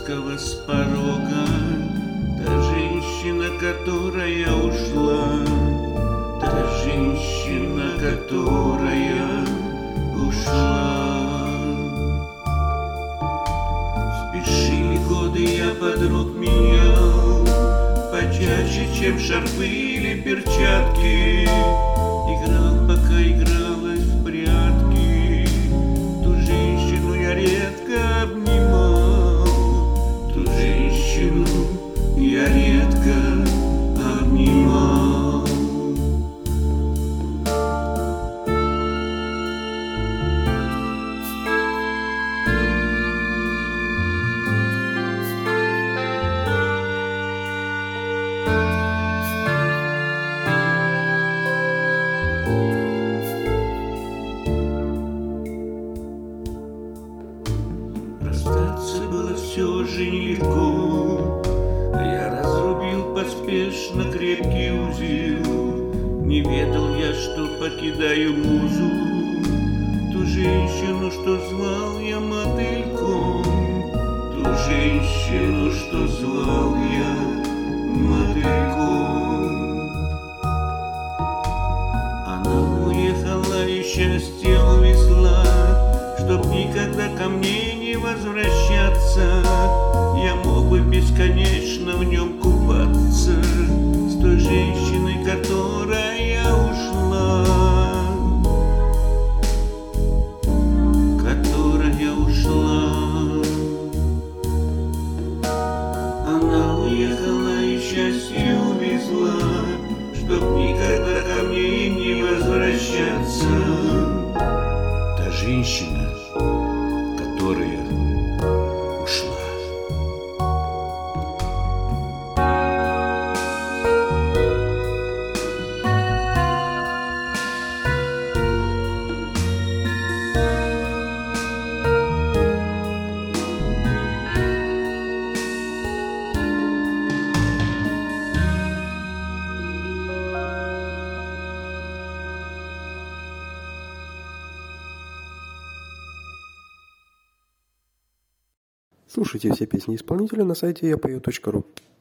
ласково с порога, та женщина, которая ушла, та женщина, которая ушла. Спешили годы, я подруг менял почаще, чем шарфы или перчатки. Играл, пока игралась в прятки. Ту женщину я редко обнимал, ту женщину я редко обнимал. Расстаться было все же нелегко. Я разрубил поспешно крепкий узел. Не ведал я, что покидаю музу, ту женщину, что звал я мотыльком, ту женщину, что звал я мотыльком. Она уехала и счастье увезла, чтоб никогда ко мне не возвращаться. Я мог бы бесконечно в нем купаться с той женщиной, которая ушла, которая ушла. Она уехала и счастье увезла, чтоб никогда ко мне не возвращаться. Та женщина, которая ушла. Слушайте все песни исполнителя на сайте yapою.ru.